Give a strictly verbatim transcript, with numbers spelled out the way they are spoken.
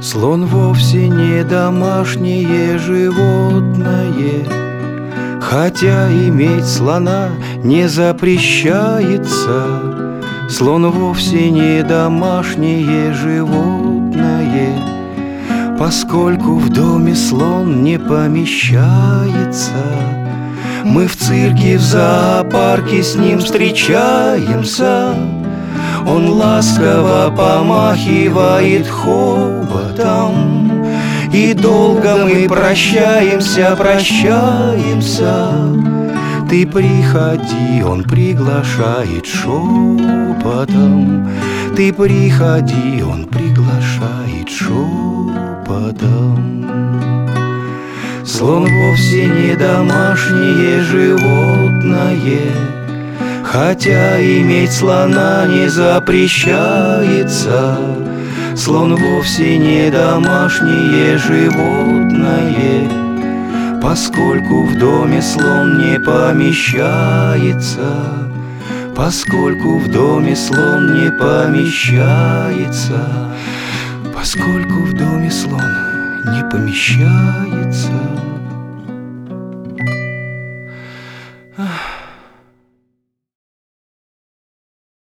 Слон вовсе не домашнее животное, хотя иметь слона не запрещается. Слон вовсе не домашнее животное, поскольку в доме слон не помещается. Мы в цирке, в зоопарке с ним встречаемся. Он ласково помахивает хоботом, и долго мы прощаемся, прощаемся. Ты приходи, он приглашает шепотом. Ты приходи, он приглашает шепотом. Слон вовсе не домашнее животное, хотя иметь слона не запрещается. Слон вовсе не домашнее животное, поскольку в доме слон не помещается. Поскольку в доме слон не помещается. Поскольку в доме слон не помещается.